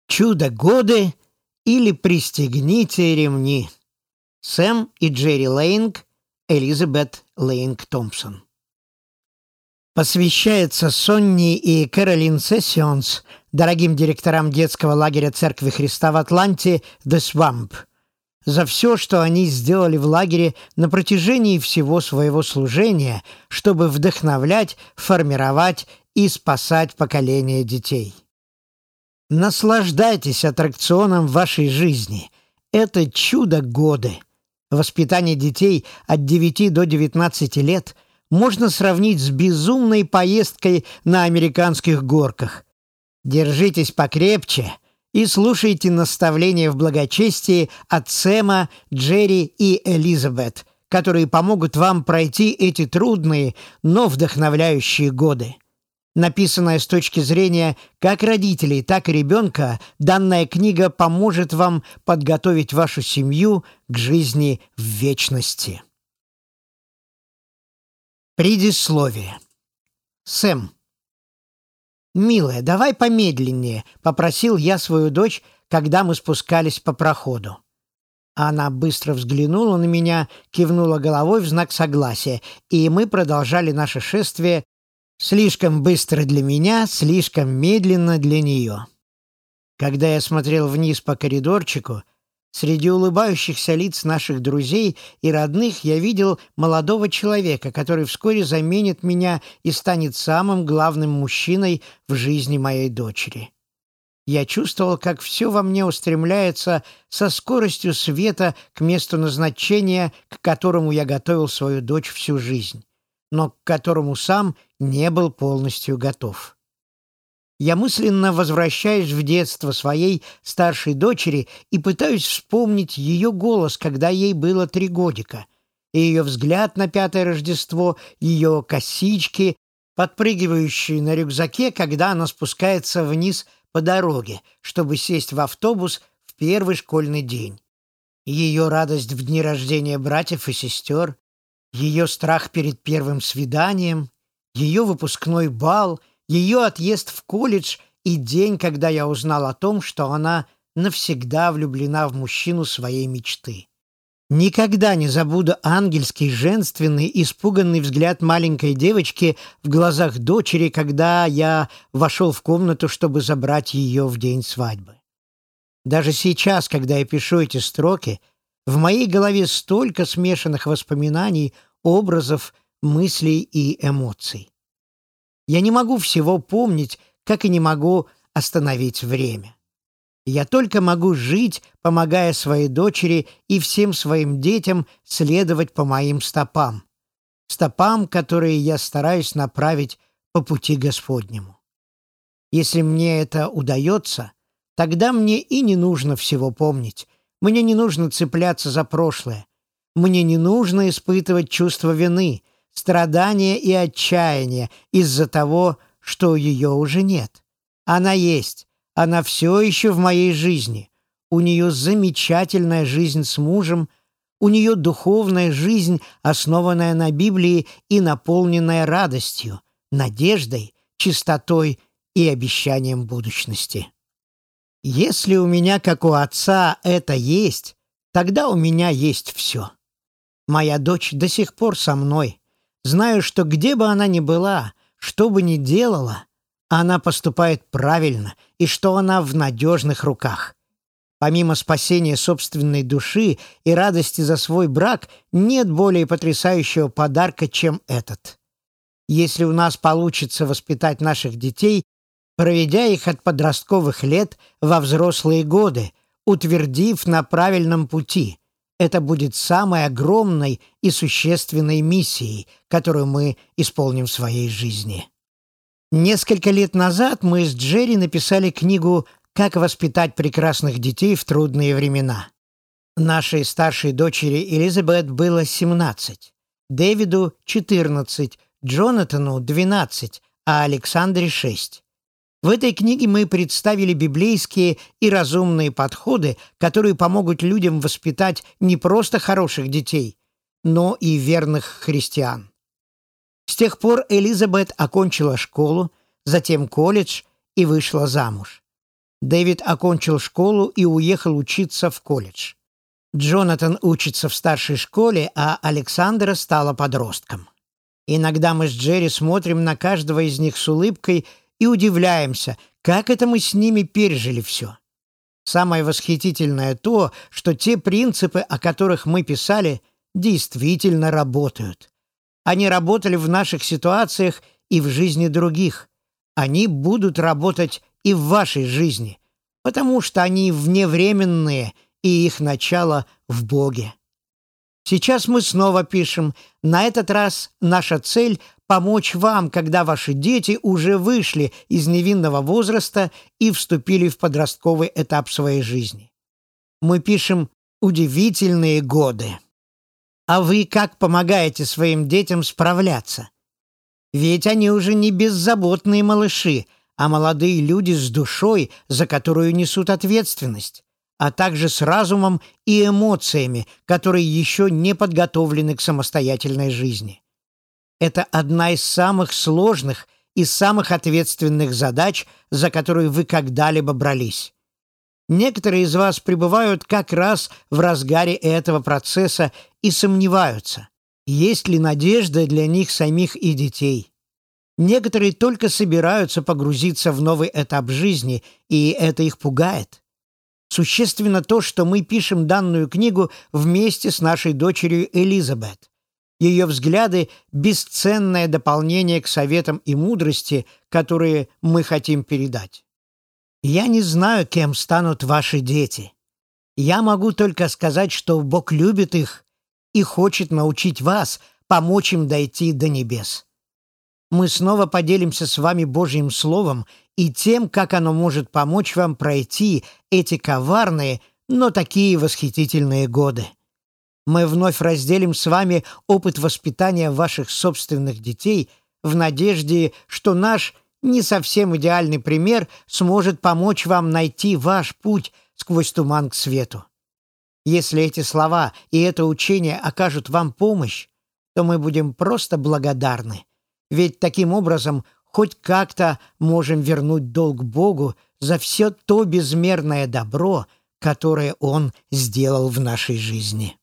Чудо-годы или пристегните ремни. Сэм и Джерри Лейнг, Элизабет Лейнг Томпсон. Посвящается Сонни и Кэролин Сессионс, дорогим директорам детского лагеря Церкви Христа в Атланте «The Swamp», за все, что они сделали в лагере на протяжении всего своего служения, чтобы вдохновлять, формировать и спасать поколение детей. Наслаждайтесь аттракционом вашей жизни. Это чудо-годы. Воспитание детей от 9 до 19 лет можно сравнить с безумной поездкой на американских горках. Держитесь покрепче и слушайте наставления в благочестии от Сэма, Джерри и Элизабет, которые помогут вам пройти эти трудные, но вдохновляющие годы. Написанная с точки зрения как родителей, так и ребенка, данная книга поможет вам подготовить вашу семью к жизни в вечности. Предисловие. Сэм. «Милая, давай помедленнее», — попросил я свою дочь, когда мы спускались по проходу. Она быстро взглянула на меня, кивнула головой в знак согласия, и мы продолжали наше шествие слишком быстро для меня, слишком медленно для нее. Когда я смотрел вниз по коридорчику, среди улыбающихся лиц наших друзей и родных я видел молодого человека, который вскоре заменит меня и станет самым главным мужчиной в жизни моей дочери. Я чувствовал, как все во мне устремляется со скоростью света к месту назначения, к которому я готовил свою дочь всю жизнь, но к которому сам не был полностью готов. Я мысленно возвращаюсь в детство своей старшей дочери и пытаюсь вспомнить ее голос, когда ей было 3 годика, и ее взгляд на 5-е Рождество, ее косички, подпрыгивающие на рюкзаке, когда она спускается вниз по дороге, чтобы сесть в автобус в первый школьный день, ее радость в дни рождения братьев и сестер, ее страх перед первым свиданием, ее выпускной бал, ее отъезд в колледж и день, когда я узнал о том, что она навсегда влюблена в мужчину своей мечты. Никогда не забуду ангельский, женственный, испуганный взгляд маленькой девочки в глазах дочери, когда я вошел в комнату, чтобы забрать ее в день свадьбы. Даже сейчас, когда я пишу эти строки, в моей голове столько смешанных воспоминаний, образов, мыслей и эмоций. Я не могу всего помнить, как и не могу остановить время. Я только могу жить, помогая своей дочери и всем своим детям следовать по моим стопам, которые я стараюсь направить по пути Господнему. Если мне это удается, тогда мне и не нужно всего помнить, мне не нужно цепляться за прошлое, мне не нужно испытывать чувство вины, страдания и отчаяния из-за того, что ее уже нет. Она есть, она все еще в моей жизни. У нее замечательная жизнь с мужем, у нее духовная жизнь, основанная на Библии и наполненная радостью, надеждой, чистотой и обещанием будущности. Если у меня, как у отца, это есть, тогда у меня есть все. Моя дочь до сих пор со мной. Знаю, что где бы она ни была, что бы ни делала, она поступает правильно и что она в надежных руках. Помимо спасения собственной души и радости за свой брак, нет более потрясающего подарка, чем этот. Если у нас получится воспитать наших детей, проведя их от подростковых лет во взрослые годы, утвердив на правильном пути, это будет самой огромной и существенной миссией, которую мы исполним в своей жизни. Несколько лет назад мы с Джерри написали книгу «Как воспитать прекрасных детей в трудные времена». Нашей старшей дочери Элизабет было 17, Дэвиду — 14, Джонатану — 12, а Александре — 6. В этой книге мы представили библейские и разумные подходы, которые помогут людям воспитать не просто хороших детей, но и верных христиан. С тех пор Элизабет окончила школу, затем колледж и вышла замуж. Дэвид окончил школу и уехал учиться в колледж. Джонатан учится в старшей школе, а Александра стала подростком. Иногда мы с Джерри смотрим на каждого из них с улыбкой и удивляемся, как это мы с ними пережили все. Самое восхитительное то, что те принципы, о которых мы писали, действительно работают. Они работали в наших ситуациях и в жизни других. Они будут работать и в вашей жизни, потому что они вневременные, и их начало в Боге. Сейчас мы снова пишем. На этот раз наша цель — помочь вам, когда ваши дети уже вышли из невинного возраста и вступили в подростковый этап своей жизни. Мы пишем «удивительные годы». А вы как помогаете своим детям справляться? Ведь они уже не беззаботные малыши, а молодые люди с душой, за которую несут ответственность, а также с разумом и эмоциями, которые еще не подготовлены к самостоятельной жизни. Это одна из самых сложных и самых ответственных задач, за которую вы когда-либо брались. Некоторые из вас пребывают как раз в разгаре этого процесса и сомневаются, есть ли надежда для них самих и детей. Некоторые только собираются погрузиться в новый этап жизни, и это их пугает. Существенно то, что мы пишем данную книгу вместе с нашей дочерью Элизабет. Ее взгляды — бесценное дополнение к советам и мудрости, которые мы хотим передать. Я не знаю, кем станут ваши дети. Я могу только сказать, что Бог любит их и хочет научить вас, помочь им дойти до небес. Мы снова поделимся с вами Божьим Словом и тем, как оно может помочь вам пройти эти коварные, но такие восхитительные годы. Мы вновь разделим с вами опыт воспитания ваших собственных детей в надежде, что наш не совсем идеальный пример сможет помочь вам найти ваш путь сквозь туман к свету. Если эти слова и это учение окажут вам помощь, то мы будем просто благодарны, ведь таким образом хоть как-то можем вернуть долг Богу за все то безмерное добро, которое Он сделал в нашей жизни.